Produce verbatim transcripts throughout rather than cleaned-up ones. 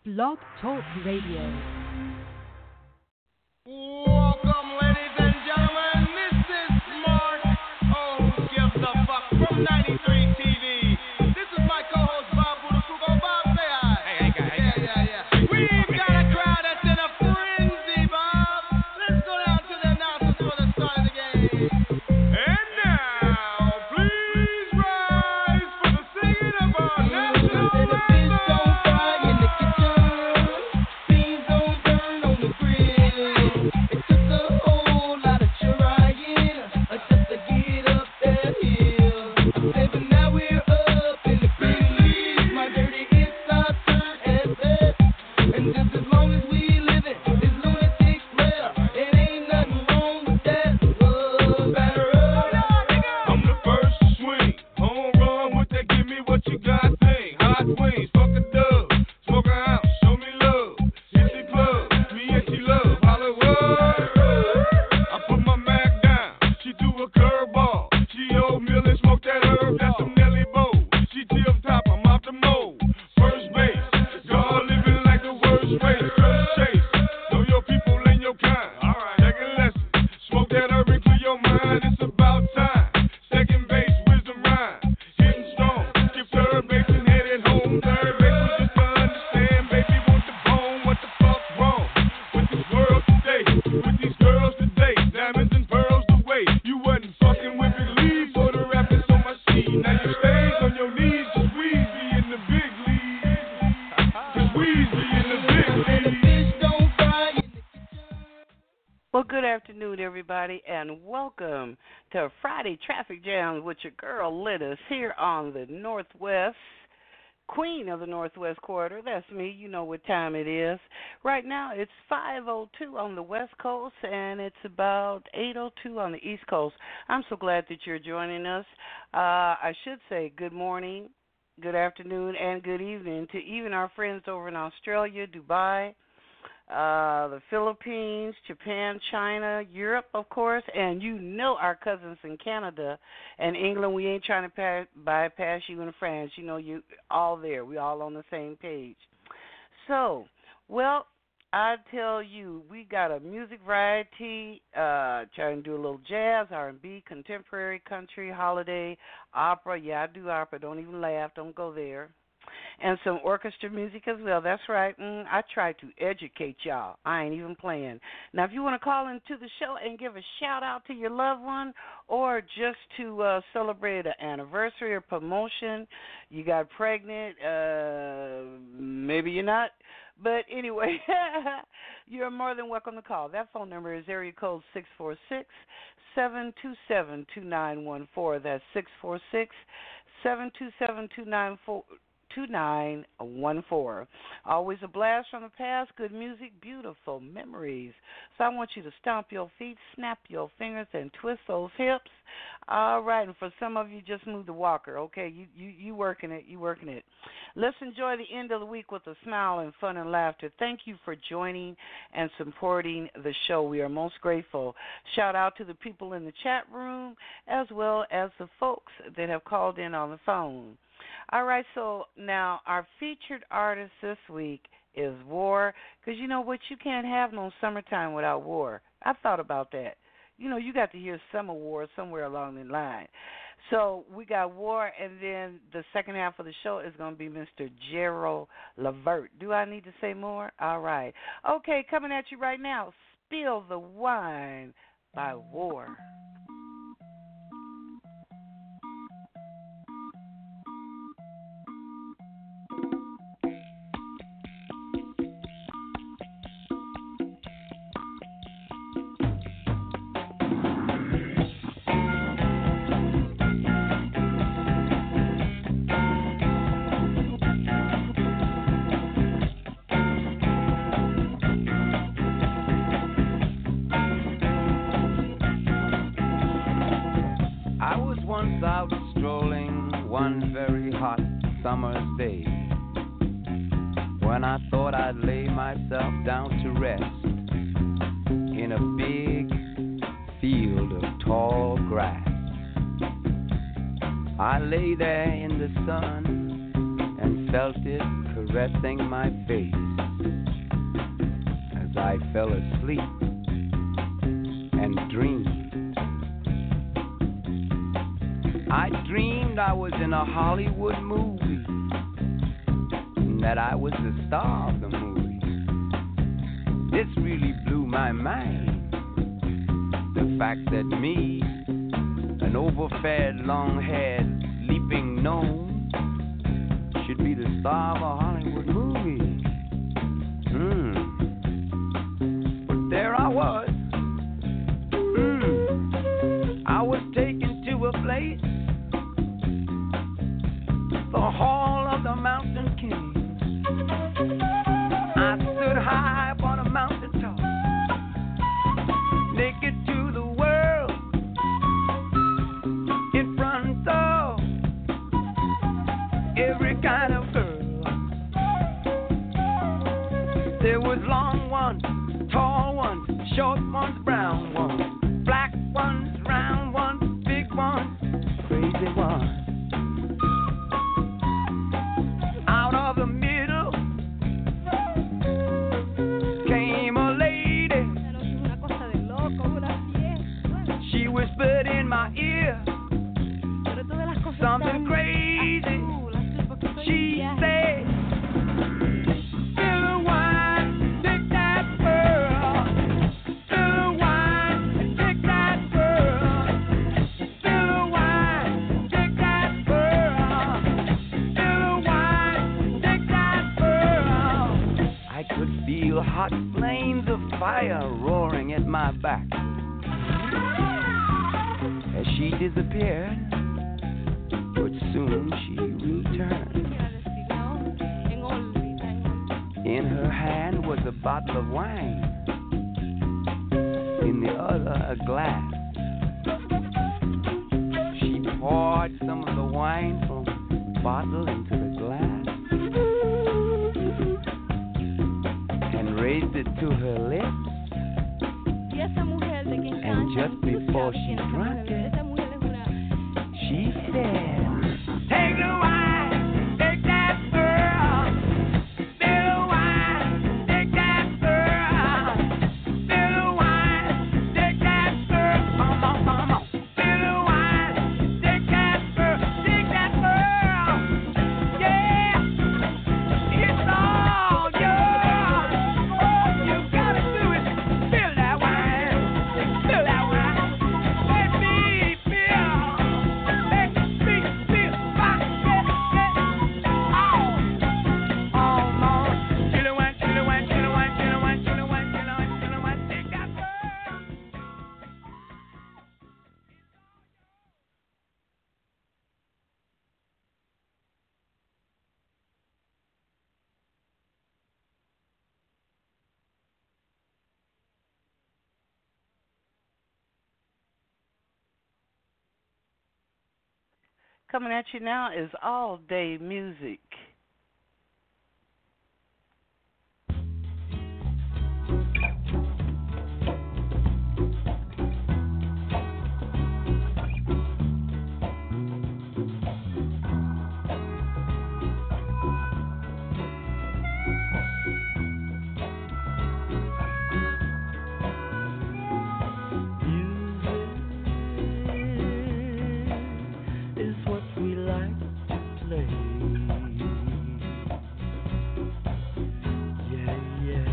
Blog Talk Radio. Welcome, ladies and gentlemen. This is Mark. Oh, who gives a fuck from ninety-three T V. This is my co-host Bob Budakugo. Bob, say hi. Hey, hey, guy, hey, Yeah, yeah, yeah. We've got a crowd that's in a frenzy, Bob. Let's go down to the announcers for the start of the game. And now, please rise for the singing of our national anthem. And welcome to Friday Traffic Jams with your girl Littis here on the Northwest, Queen of the Northwest Corridor. That's me. You know what time it is. Right now it's five oh two on the West Coast and it's about eight oh two on the East Coast. I'm so glad that you're joining us. Uh, I should say good morning, good afternoon, and good evening to even our friends over in Australia, Dubai, Uh, the Philippines, Japan, China, Europe, of course, and you know our cousins in Canada and England. We ain't trying to pass, bypass you in France. You know, you all there. We all on the same page. So, well, I tell you, we got a music variety, uh, trying to do a little jazz, R and B, contemporary, country, holiday, opera. Yeah, I do opera. Don't even laugh. Don't go there. And some orchestra music as well. That's right. Mm, I try to educate y'all. I ain't even playing. Now, if you want to call into the show and give a shout-out to your loved one or just to uh, celebrate an anniversary or promotion, you got pregnant, uh, maybe you're not. But anyway, you're more than welcome to call. That phone number is area code six four six, seven two seven, two nine one four. That's six four six, seven two seven, two nine one four. two nine one four. Always a blast from the past, good music, beautiful memories. So I want you to stomp your feet, snap your fingers, and twist those hips. All right, and for some of you, just move the walker. Okay, you you you working it, you working it. Let's enjoy the end of the week with a smile and fun and laughter. Thank you for joining and supporting the show. We are most grateful. Shout out to the people in the chat room as well as the folks that have called in on the phone. All right, so now our featured artist this week is War, because you know what? You can't have no summertime without War. I thought about that. You know, you got to hear Summer War somewhere along the line. So we got War, and then the second half of the show is going to be Mister Gerald Levert. Do I need to say more? All right. Okay, coming at you right now, Spill the Wine by War. Once out strolling one very hot summer's day, when I thought I'd lay myself down to rest in a big field of tall grass. I lay there in the sun and felt it caressing my face as I fell asleep and dreamed. I dreamed I was in a Hollywood movie and that I was the star of the movie. This really blew my mind. The fact that me, an overfed, long-haired, leaping gnome, should be the star of a Hollywood movie. Hmm. But there I was. Hmm. I was taken to a place, the Hall of the Mountain King. I stood high upon a mountain top, naked to the world, in front of every kind of girl. There was long ones, tall ones, short ones, brown ones, black ones, round ones, big ones, crazy ones. Out of the middle came a lady. She whispered in my ear something crazy. She said, "Spill the wine, take that pearl. Spill the wine, take that pearl. Spill the wine, take that pearl. Spill the wine, take that pearl." I could feel hot flames of fire roaring at my back as she disappeared. But soon she returned. In her hand was a bottle of wine, in the other a glass. She poured some of the wine from the bottle into the glass and raised it to her lips. And just before she drank it, she said, "Take the wine, take that pearl. Spill the wine, take that pearl. Spill the wine, take that pearl. Come on, come on. Spill the wine, take that pearl, take that pearl. Yeah, it's all yours. You gotta do it. Spill that wine, spill that wine. Let me feel, let me feel my head, head. Oh, oh, Lord. Spill the wine, spill the wine, spill the wine, spill the wine, spill the wine, spill the wine, spill the wine. Take that pearl. Coming at you now is All Day Music. Is what we like to play. Yeah, yeah.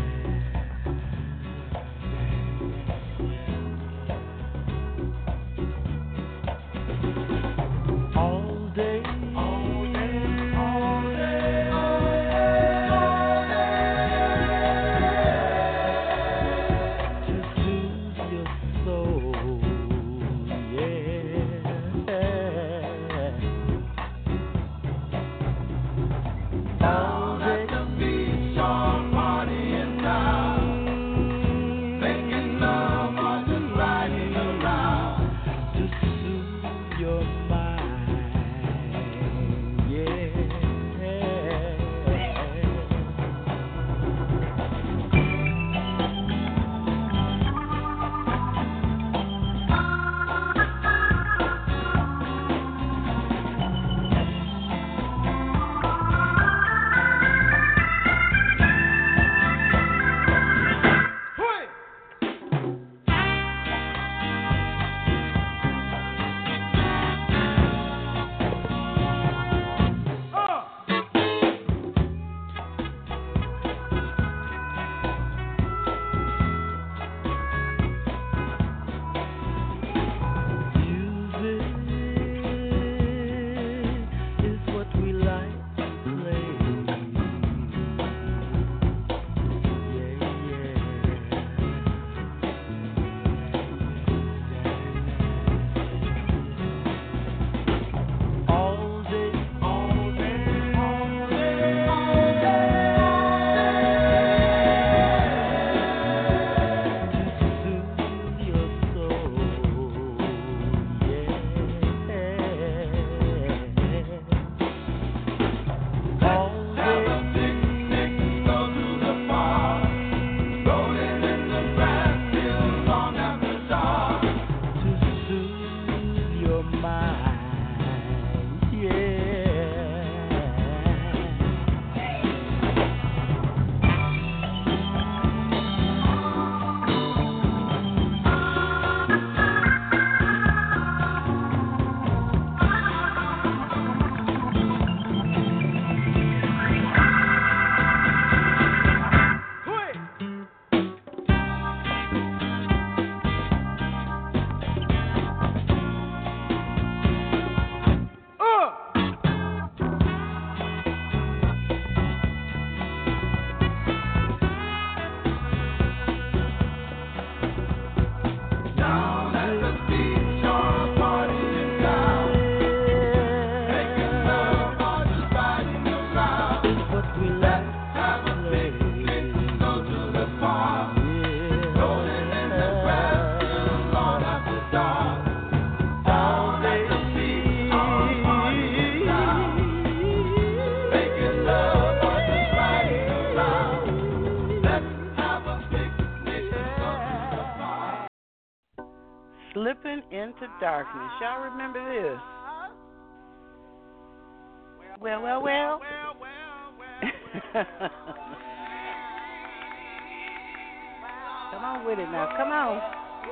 All day, all day, all day, all day. To soothe your soul. Yeah. All day the beach all partying now, making love or just riding around to soothe your mind. Yeah. Darkness. Y'all remember this? Well, well, well. Come on with it now. Come on.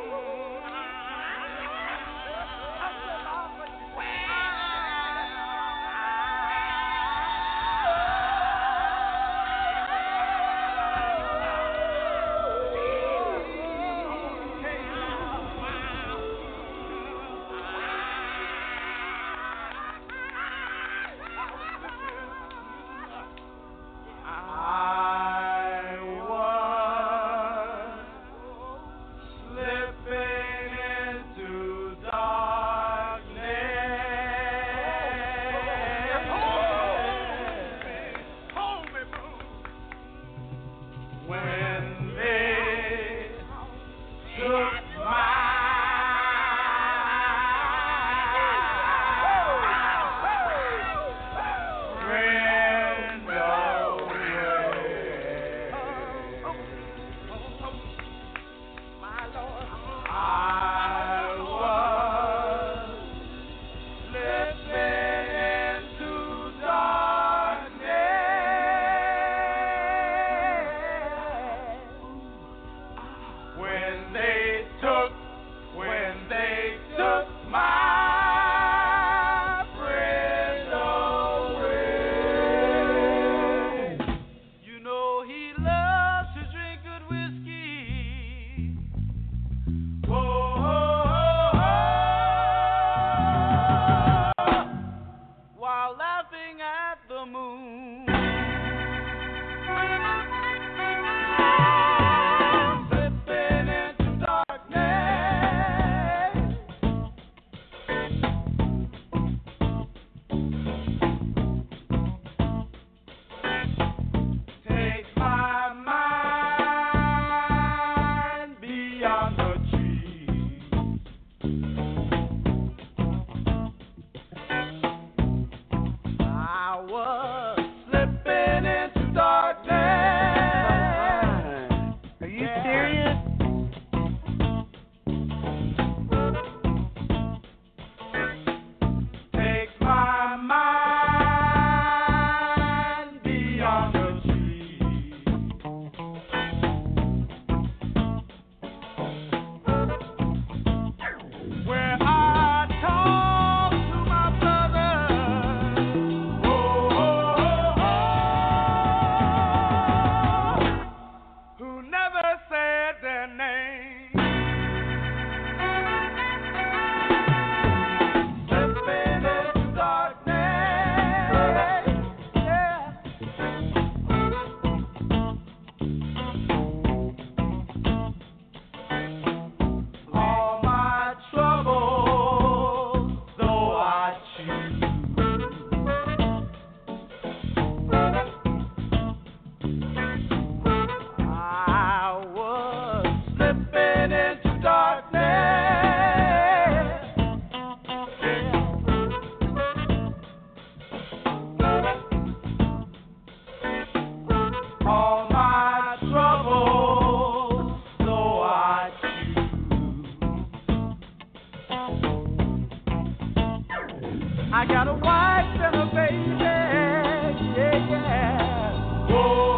I got a wife and a baby, yeah, yeah. Whoa,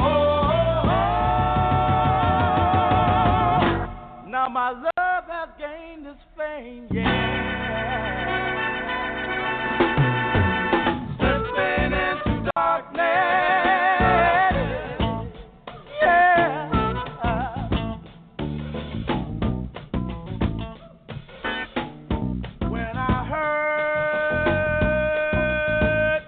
oh, oh, oh. Now my love has gained its fame, yeah. Slipping into darkness. When I heard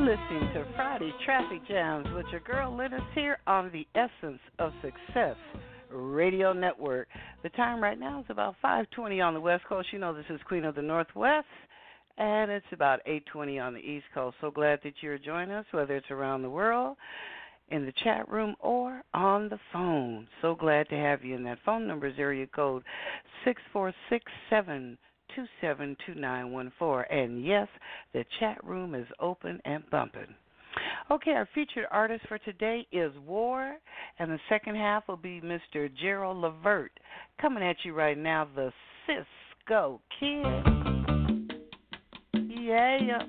listening to Friday Traffic Jams with your girl Linus here on the Essence of Success Radio Network. The time right now is about five twenty on the West Coast. You know this is Queen of the Northwest, and it's about eight twenty on the East Coast. So glad that you're joining us, whether it's around the world, in the chat room, or on the phone. So glad to have you. And that phone number is area code six four six seven two seven two nine one four. And yes, the chat room is open and bumping. Okay, our featured artist for today is War, and the second half will be Mister Gerald Levert. Coming at you right now, the Cisco Kid. Yeah.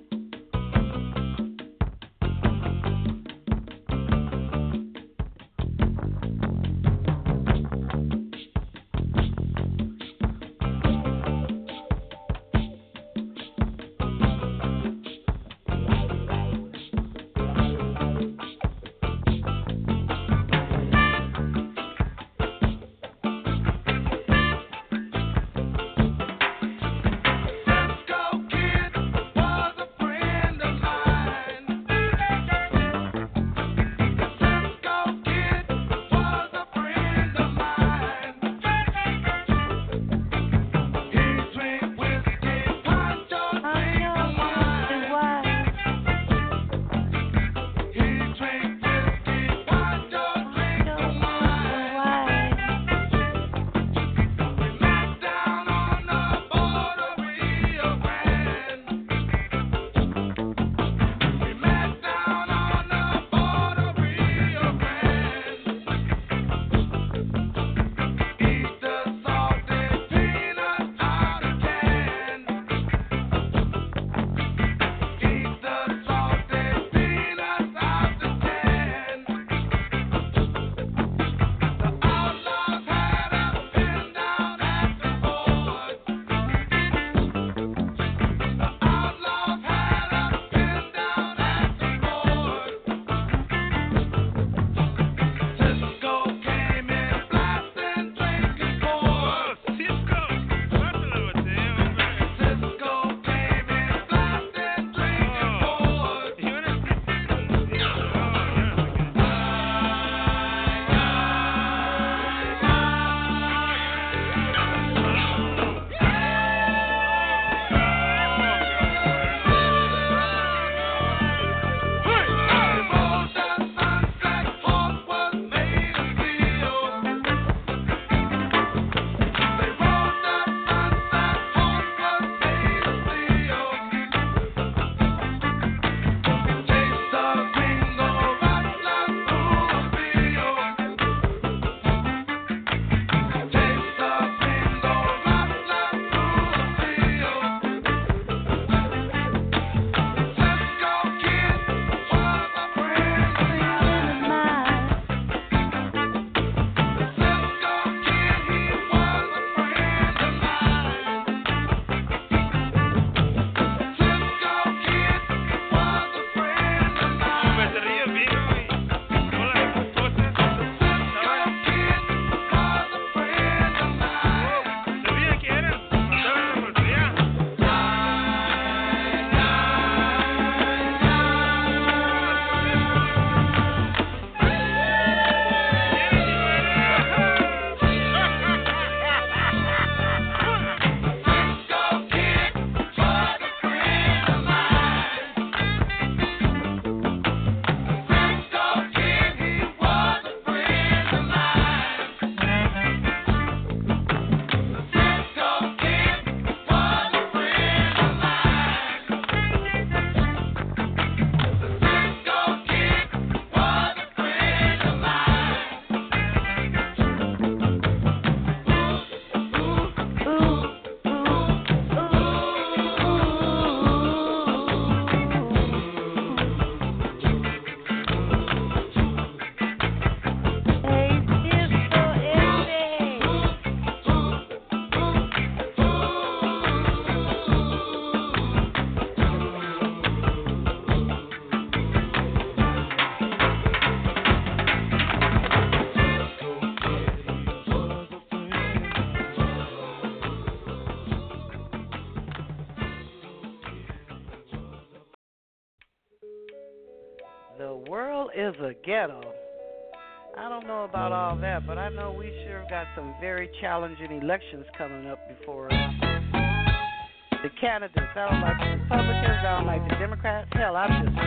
The world is a ghetto. I don't know about all that, but I know we sure got some very challenging elections coming up before us. The candidates, I don't like the Republicans, I don't like the Democrats. Hell, I'm just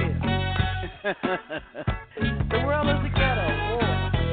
here. The world is a ghetto. War.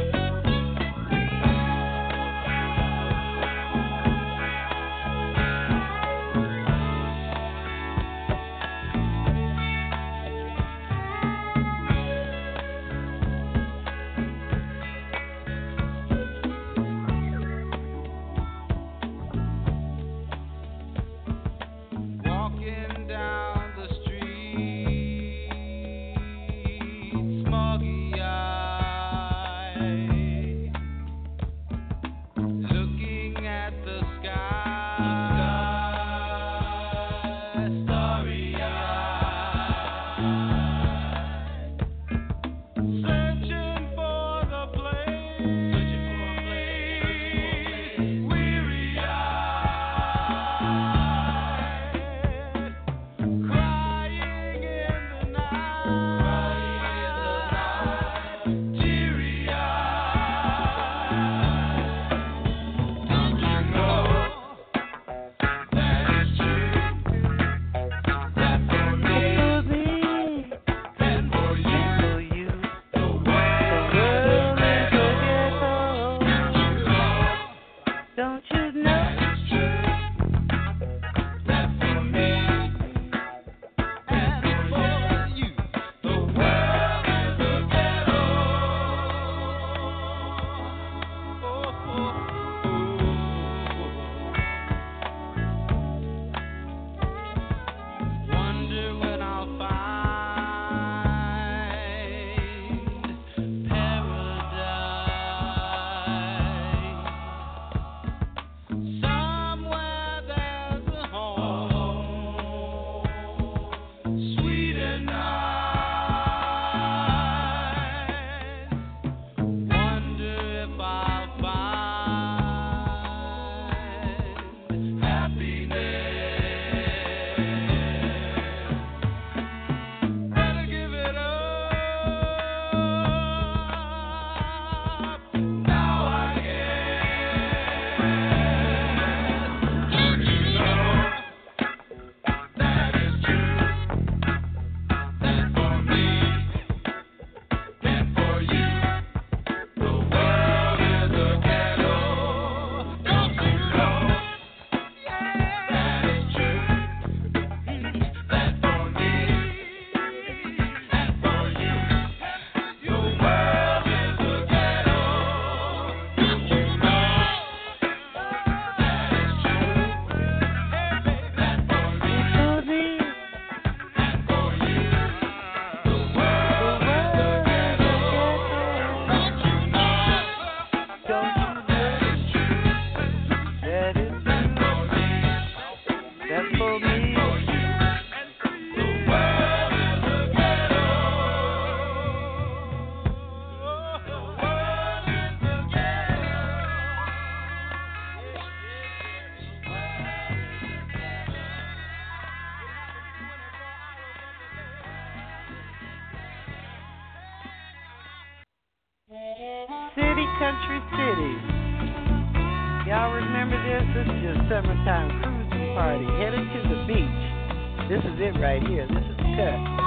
City, country, city. Y'all remember this? This is your summertime cruising party. Headed to the beach. This is it right here. This is the cut.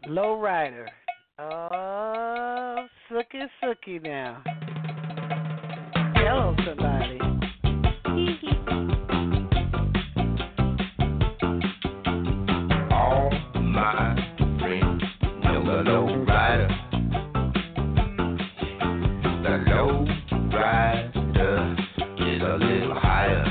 Low Rider. Oh, Sookie Sookie now. Hello, somebody. All my friends know the low rider. The low rider is a little higher.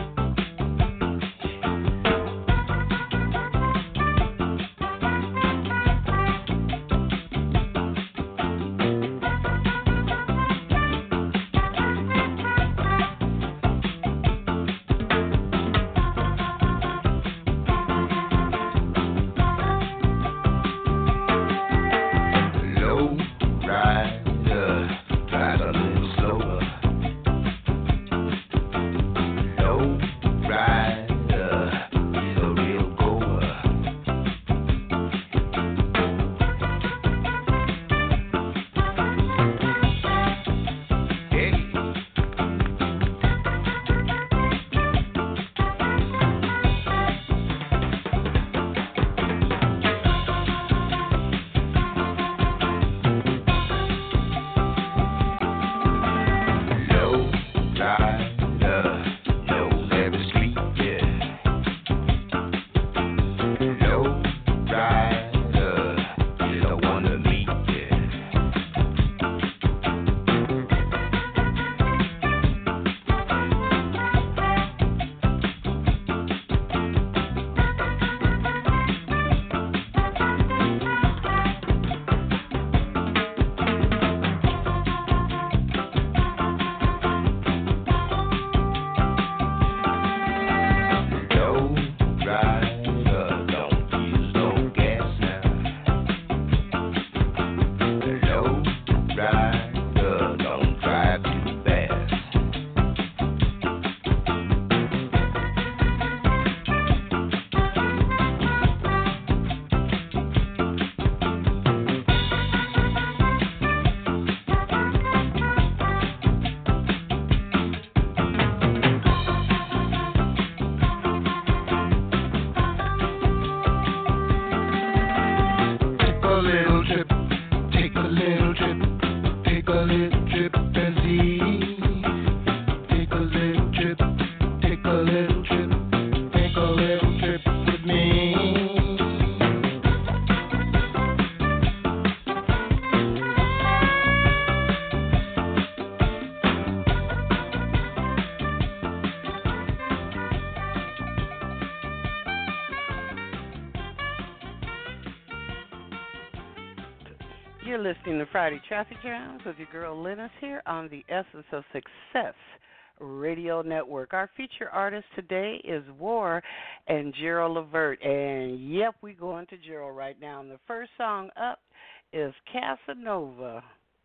You're listening to Friday Traffic Jams with your girl Linus here on the Essence of Success Radio Network. Our feature artist today is War and Gerald Levert. And, yep, we're going to Gerald right now. And the first song up is Casanova.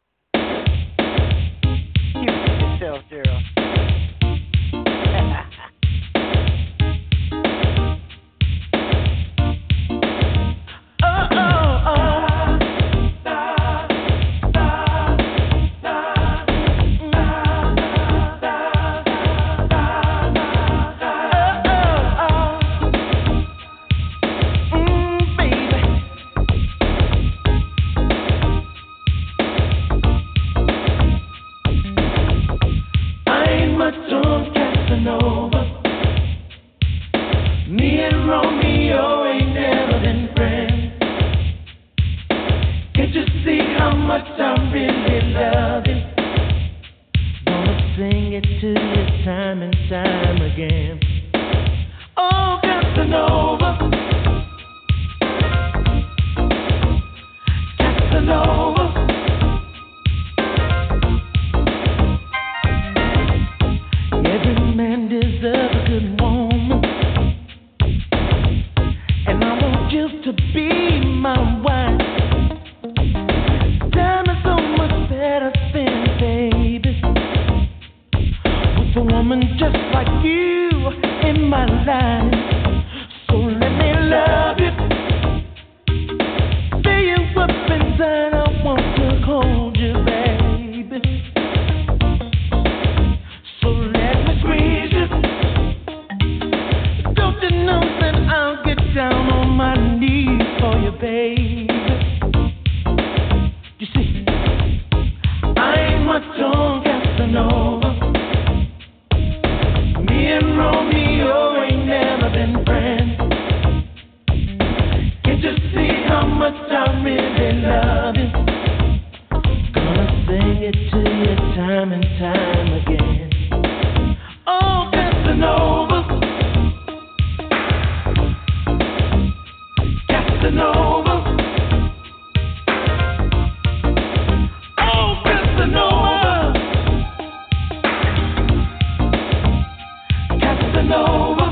You yourself, Gerald. Down on my knees for you, baby. really love you. Gonna sing it to you time and time again. Oh, Casanova, Casanova, oh, Casanova, Casanova.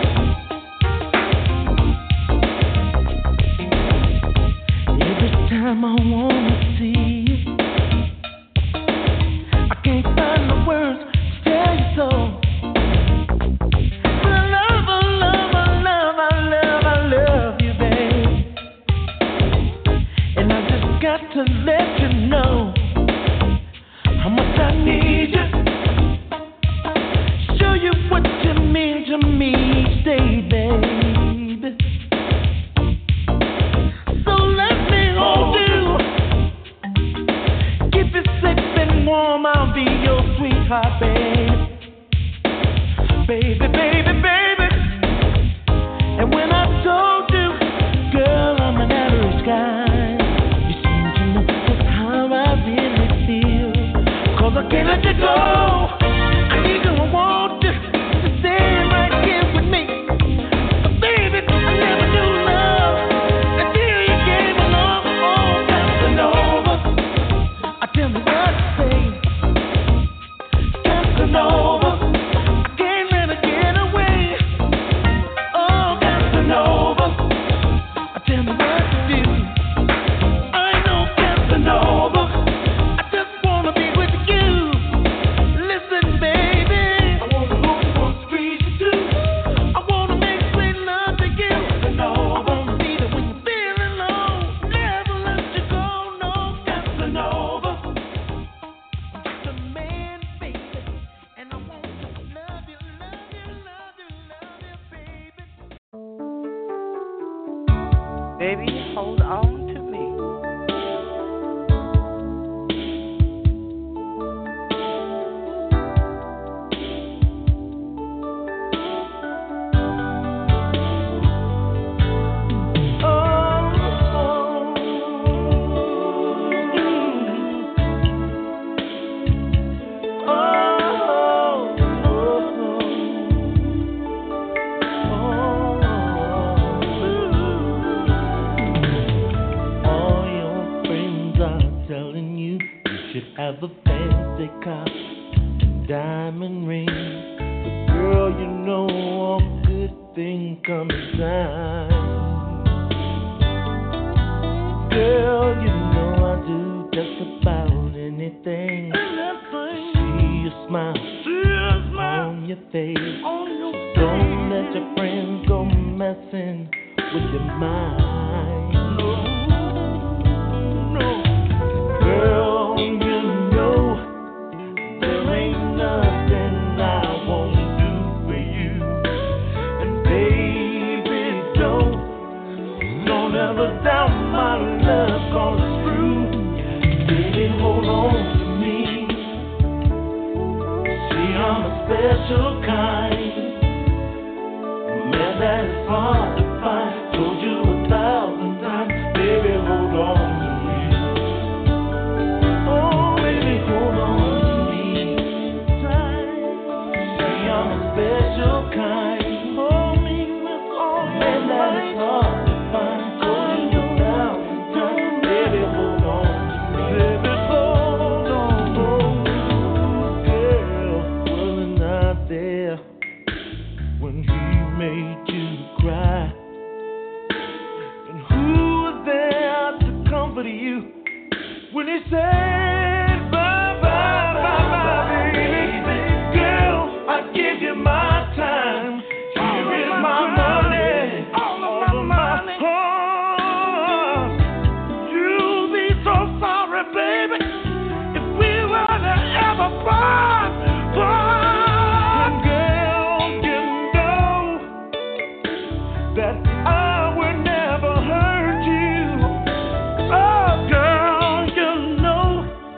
Every time I wanna see you, I can't find the words to tell you so. But I love, I love, I love, I love, I love you, babe. And I just got to let you know how much I need you. Show you what you mean to me each day, babe. So let me hold you. Keep it safe and warm, I'll be your sweetheart, babe. Baby, baby, baby. And when I told you, girl, I'm an average guy, you seem to know just how I really feel. Cause I can't let you go. I need you, I want you to stay right here with me. But baby, I never knew love until you came along. Oh, Casanova, I tell me what to say. Casanova, I can't let her get away. Oh, Casanova, I tell me what to do. I know Casanova, I just wanna be with you. Listen, baby, I wanna hope, wanna squeeze you too. I wanna make sweet love to you. Casanova, I wanna be there when you're feeling low. Never let you go, no, Casanova. I'm just a man, baby, and I want to love you, love you, love you, love you, baby. Baby, hold on to me. Oh, all your friends are telling you you should have a fancy car, diamond ring. But girl, you know all good things come in time. Girl, you know I do just about anything to see you smile on your face. Don't let your friends go messing with your mind. Girl, you know there ain't nothing I won't do for you. And baby, don't, don't ever doubt my love, 'cause it's true. Baby, hold on to me. See, I'm a special kind, a man that is hard to find. Told you a thousand times, baby, hold on to me. Oh, baby, hold on to me. See, I'm a special kind, hold me with all a man that is hard to find. Told you a thousand times, baby, hold on to me. Baby, hold on, hold girl, wasn't I there when he made you cry? And who was there to comfort you when he said bye, bye, bye, bye, baby? Girl, I give you my time. Here is my money, all of my money. Oh, you'll be so sorry, baby, if we were to ever part. Part. Girl, you know that I would never hurt you. Oh, girl, you know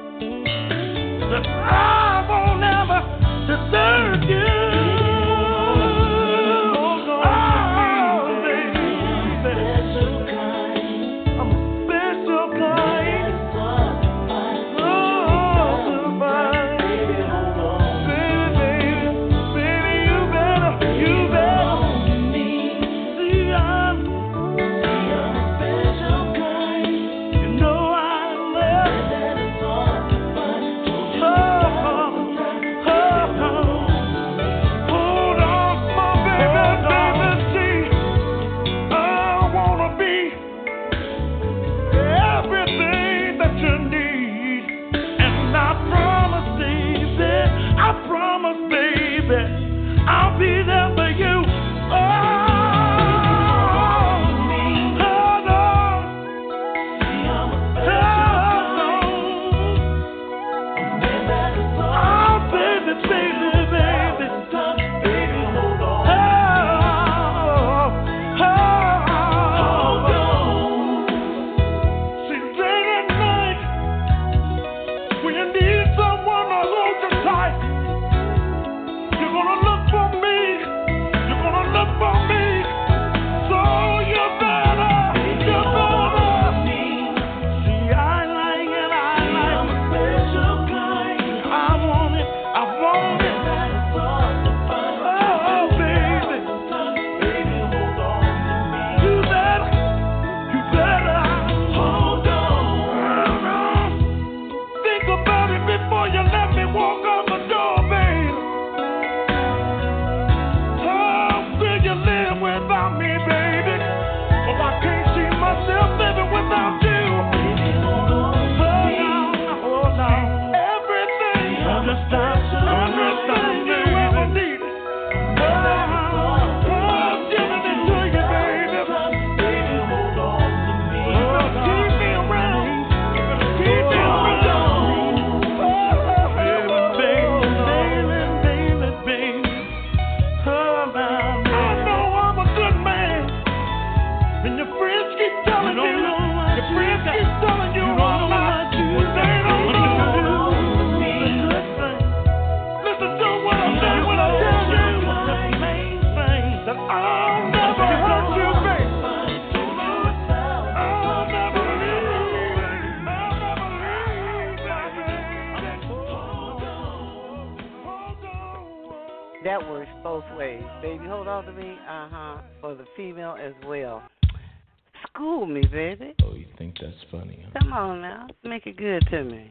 Okay, baby, hold on to me. Uh huh. For the female as well. School me, baby. Oh, you think that's funny, huh? Come on now, make it good to me.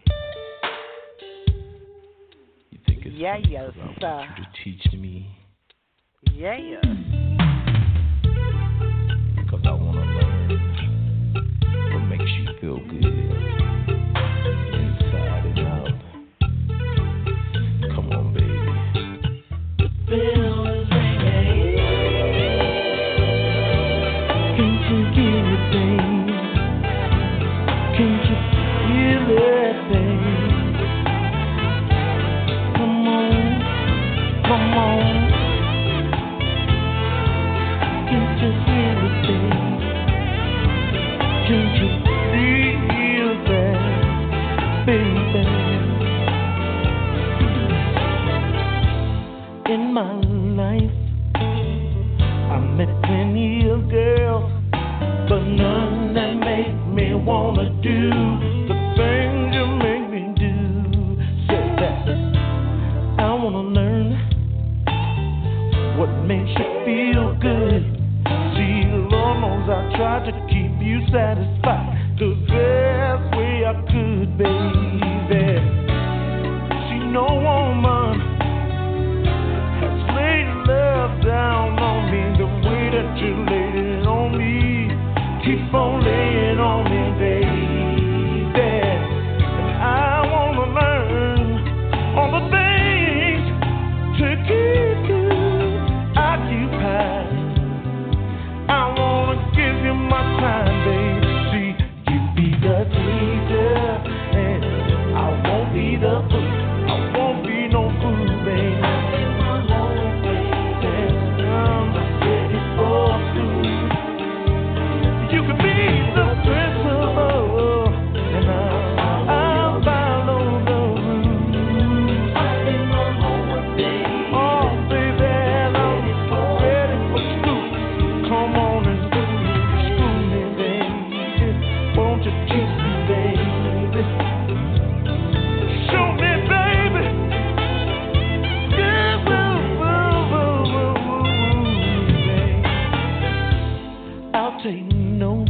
You think it's yeah, funny yes, 'cause I sir. want you to teach me Yeah, yeah. because I want to learn what makes you feel good inside and out. Come on, baby. The bell is ringing. Can't you hear it, babe? Can't you feel it, babe? Come on, come on. Can't you hear it, babe? Can't you feel that, baby? In my life, I met plenty of girls, but none that make me wanna do the things you make me do. Say that I wanna learn what makes you feel good. See, Lord knows I tried to keep you satisfied the best way I could, baby. See, no woman has laid love down on me the way that you laid it on me. Keep on laying on me, baby. And I wanna learn all the things to keep you occupied. I wanna give you my time, baby. See, you be the teacher, and I won't be the fool. I won't be no fool, baby. And I'm ready for school. You could be the principal, and I'll, I'll follow the rules. Oh, baby, and I'm ready for school. Come on and school me, baby. Won't you teach me, baby? Show me, baby. Yeah, woo, woo, woo, woo, woo, baby. I'll take notes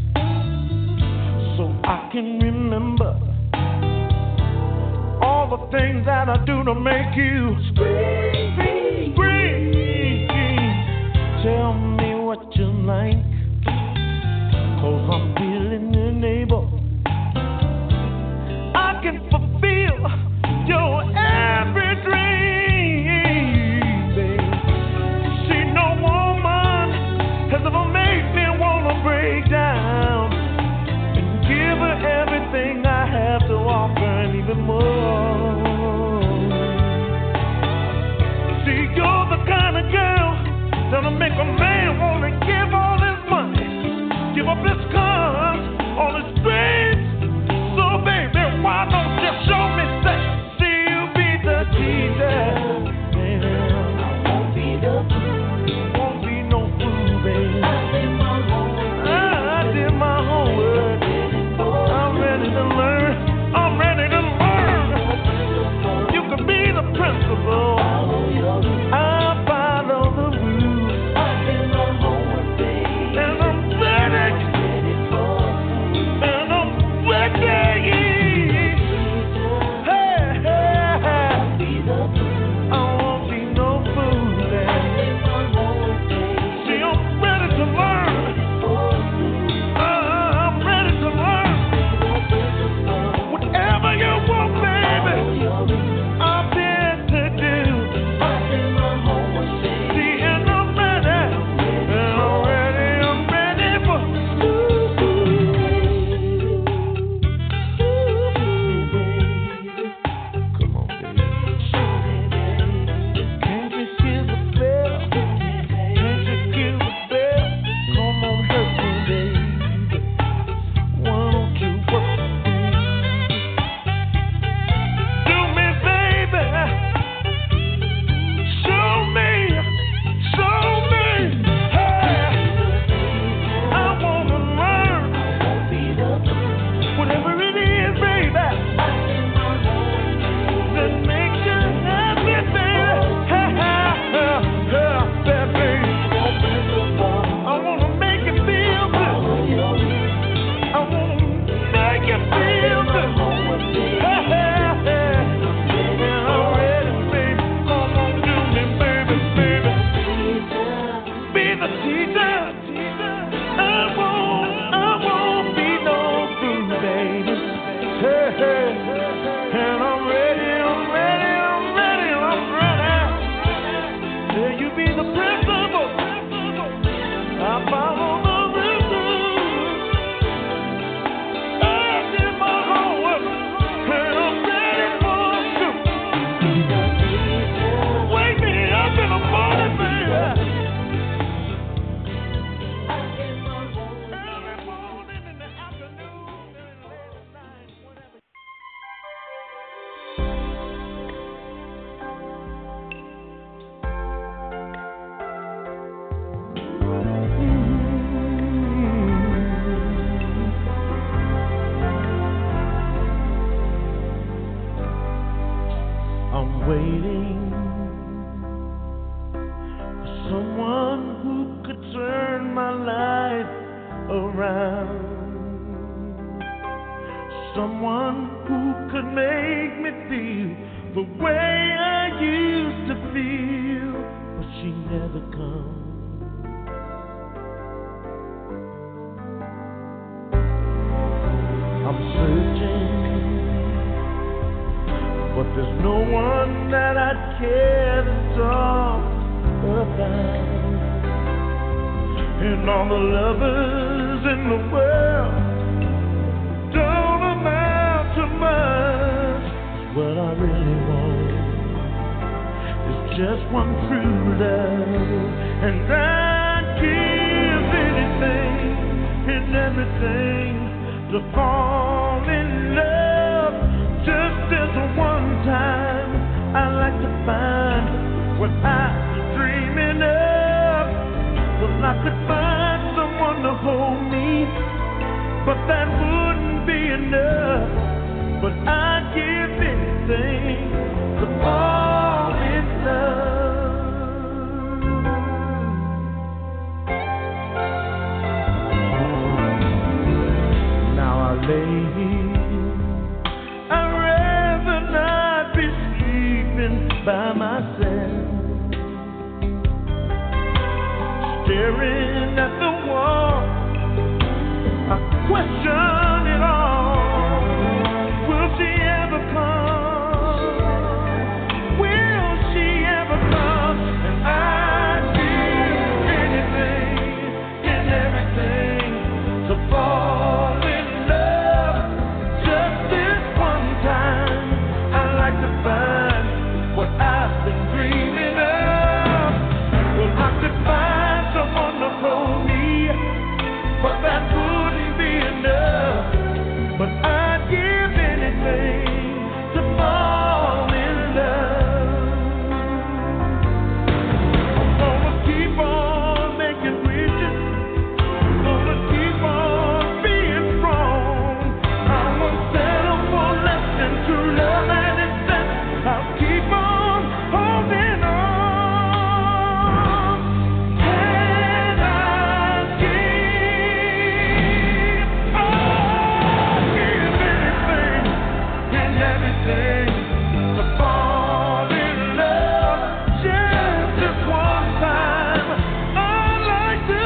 so I can remember all the things that I do to make you scream, scream. Tell me what you like, 'cause I'm feeling enabled. I can fulfill your every dream, babe. See, no woman has ever made me wanna break down and give her everything I have to offer and even more. See, you're the kind of girl that'll make a man wanna give all his money, give up his cars, all his dreams. So, baby, why don't you show me that? See, you be the teacher, baby. I won't be the fool. Won't be no fool, baby. I did my homework. I did my homework. I'm ready to learn. I'm ready to learn. You could be the principal. I'll follow the rules. around. Someone who could make me feel the way I used to feel, but she never comes. I'm searching, but there's no one that I'd care to talk about. And all the lovers in the world don't amount to much. What I really want is just one true love, and I'd give anything and everything to fall in love. Just this one time, I'd like to find what I was dreaming of. Well, I could find someone to hold me, but that wouldn't be enough. But I'd give anything to fall in love. Now I lay here, I'd rather not be sleeping by myself, staring at the wall. I question it all. Will she ever come? Will she ever come? And I'd give anything and everything to fall in love. Just this one time, I'd like to find what I've been dreaming of. Well, I could find someone to hold me, but that wouldn't be enough. But I'd give anything to fall in love. I'm gonna keep on making wishes. I'm gonna keep on being strong. I won't settle for less than true love, and instead I'll keep on holding on. And I'll give, I'll give anything and everything to fall in love. Just this one time, I'd like to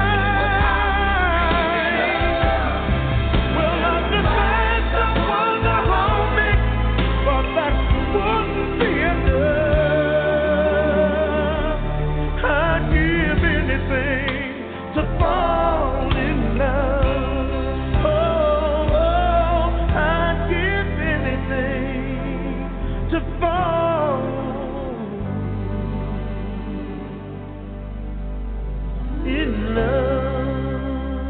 find. Well, I could find someone to hold me, but that wouldn't be enough. I'd give anything to fall in love. Oh, oh, I'd give anything to fall in love.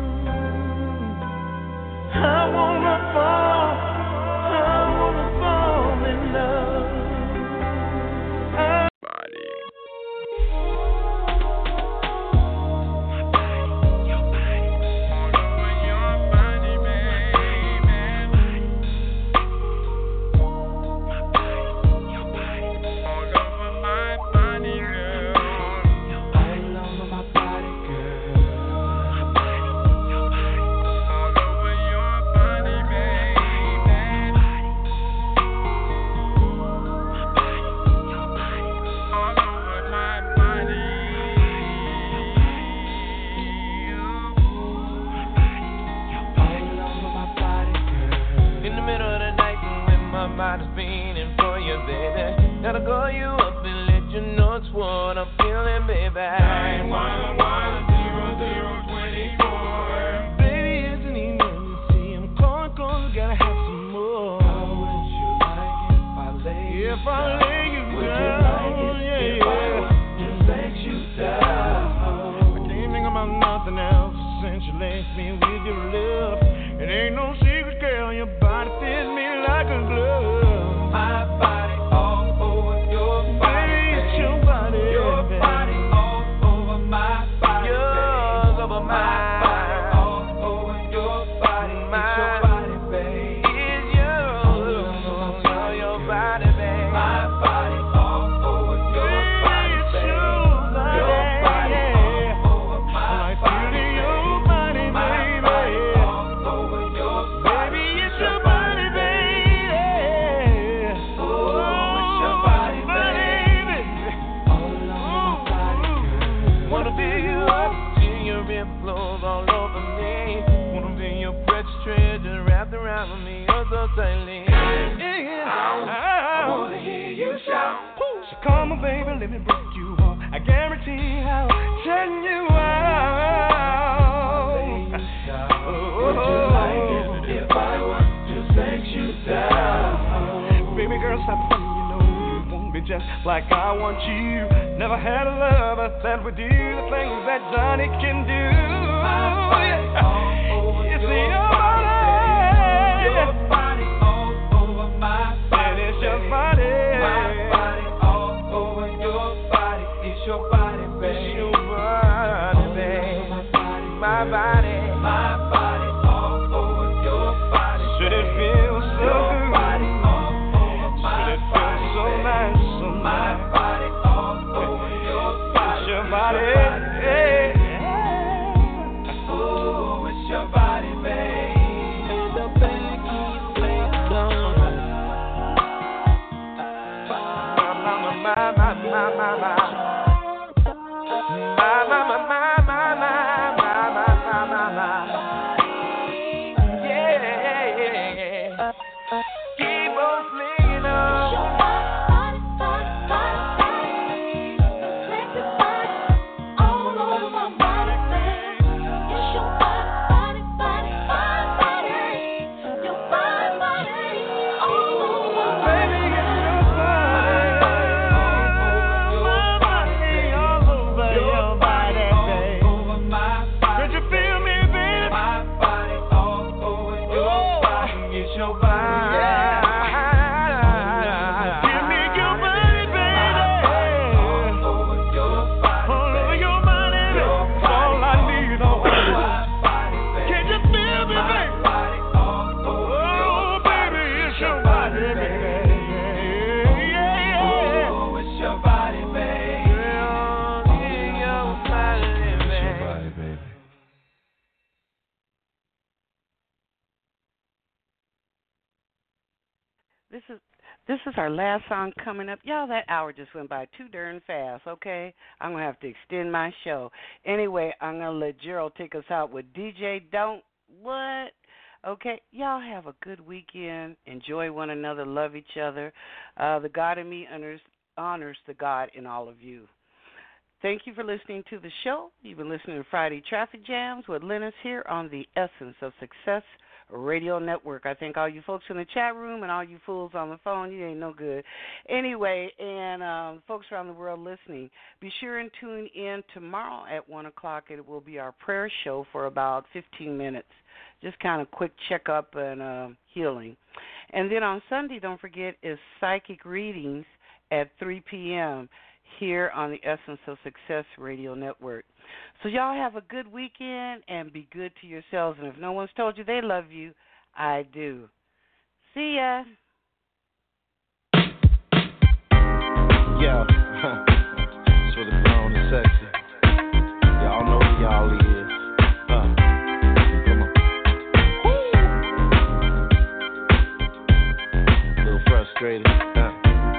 I wanna fall, I wanna fall in love. I In the middle of the night when my mind is beating for you, baby, gotta call you up and let you know it's what I'm feeling, baby. nine one one zero zero two four. Baby, it's an emergency. I'm calling 'cause I gotta have some more. How would you like it if I lay you if I down? lay you Would you down, like it yeah, if I yeah. was to let you down? I can't think about nothing else since you left me with your love. It ain't no secret, girl, your body fits me like a glove. My body all over your body, Baby, it's baby. your body, Your baby. body all over my body, Yours baby. over My body mine. all over your body, it's your Mine. body, baby. It's yours, All over your my body, body, baby. My body all over your body, It's baby. your body, Your body yeah. all over my I like body, feeling your baby. body, My baby. body around me oh so tightly. Yeah. I wanna hear you shout. So come on, baby, let me break you off. I guarantee I'll turn you out. Oh, would you like it if I was to sex you down? Baby girl, stop playing, you know you want me just like I want you. Never had a lover that would do the things that Johnny can do. Yeah. It's your body, your body all over my body. It's your body, my body all over your body. It's your body, baby. It's your body, baby. My body, my body all over your body. Should it feel so good? Body all over my Should it feel body, so baby. Nice, so my nice? Body all over your body. It's your body, hey. Oh, it's your body, baby. And the back keeps saying no. My, my, my, my, my, my, my. My, my, my, my, my, my, my, my, my, my. Yeah. Keep on slinging on. This is this is our last song coming up. Y'all, that hour just went by too darn fast, okay? I'm going to have to extend my show. Anyway, I'm going to let Gerald take us out with D J Don't What? Okay, y'all have a good weekend. Enjoy one another. Love each other. Uh, the God in me honors, honors the God in all of you. Thank you for listening to the show. You've been listening to Friday Traffic Jams with Lennis here on the Essence of Success Radio Network. I thank all you folks in the chat room and all you fools on the phone. You ain't no good. Anyway, and um, folks around the world listening, be sure and tune in tomorrow at one o'clock. It will be our prayer show for about fifteen minutes. Just kind of quick checkup and uh, healing. And then on Sunday, don't forget, is Psychic Readings at three p.m. here on the Essence of Success Radio Network. So y'all have a good weekend and be good to yourselves. And if no one's told you they love you, I do. See ya. Yo, it's for the grown and sexy. Y'all know who y'all is. Uh, come on. Woo. A little frustrated. Uh.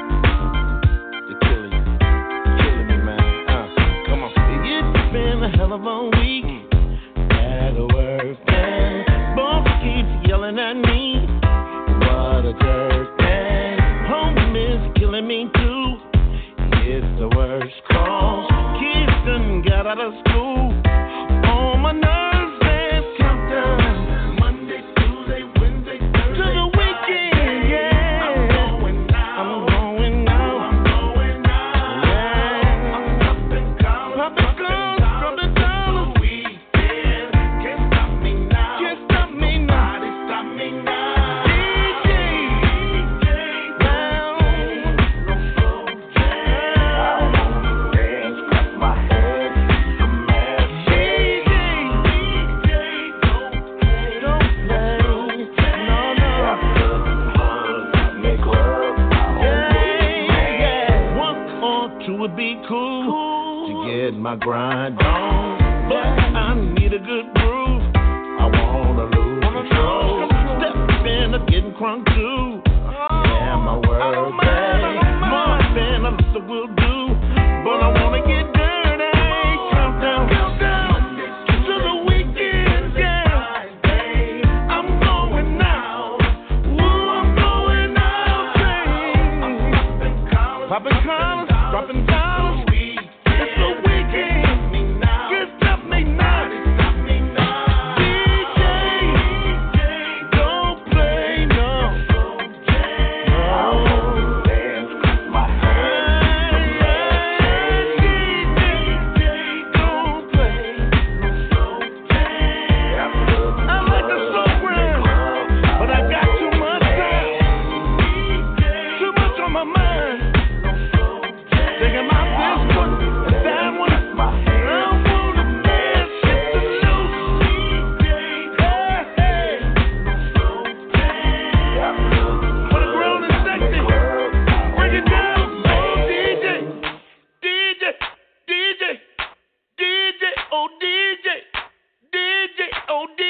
Been a hell of a week at work, and boss keeps yelling at me. What a jerk, and home is killing me too. It's the worst cause kids done got out of school. On my nerves and countdown. Monday, Tuesday, Wednesday, Thursday, to the weekend, yeah. I'm going out. I'm going out. I'm going out. Yeah. I'm popping collars. Popping collars. Would be cool, cool to get my grind on, but I need a good groove. I wanna lose control. Step in, I'm getting crunk too. Yeah, my word, babe. More than a list will do, but I wanna get dirty. Countdown, countdown to the weekend, yeah. I'm going out. O D.